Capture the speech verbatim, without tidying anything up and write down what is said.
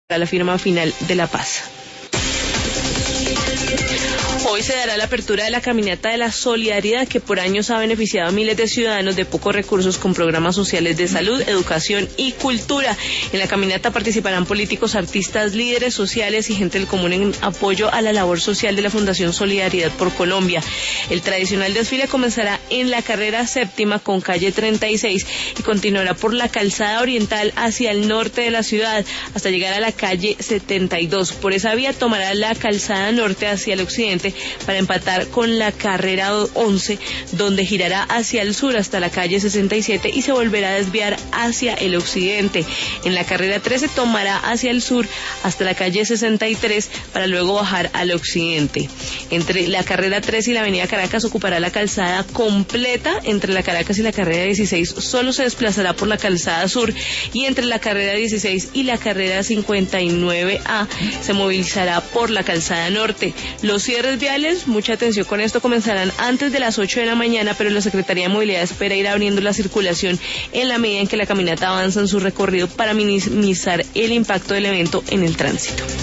a la firma final de la paz. Hoy se dará la apertura de la Caminata de la Solidaridad, que por años ha beneficiado a miles de ciudadanos de pocos recursos con programas sociales de salud, educación y cultura. En la caminata participarán políticos, artistas, líderes sociales y gente del común en apoyo a la labor social de la Fundación Solidaridad por Colombia. El tradicional desfile comenzará en la carrera séptima con calle treinta y seis y continuará por la calzada oriental hacia el norte de la ciudad hasta llegar a la calle setenta y dos. Por esa vía tomará la calzada norte hacia el occidente para empatar con la carrera once, donde girará hacia el sur hasta la calle sesenta y siete y se volverá a desviar hacia el occidente. En la carrera trece tomará hacia el sur hasta la calle sesenta y tres para luego bajar al occidente. Entre la carrera trece y la avenida Caracas ocupará la calzada completa. Entre la Caracas y la carrera dieciséis solo se desplazará por la calzada sur, y entre la carrera dieciséis y la carrera cincuenta y nueve A se movilizará por la calzada norte. Los cierres viales, mucha atención con esto, comenzarán antes de las ocho de la mañana, pero la Secretaría de Movilidad espera ir abriendo la circulación en la medida en que la caminata avanza en su recorrido para minimizar el impacto del evento en el tránsito.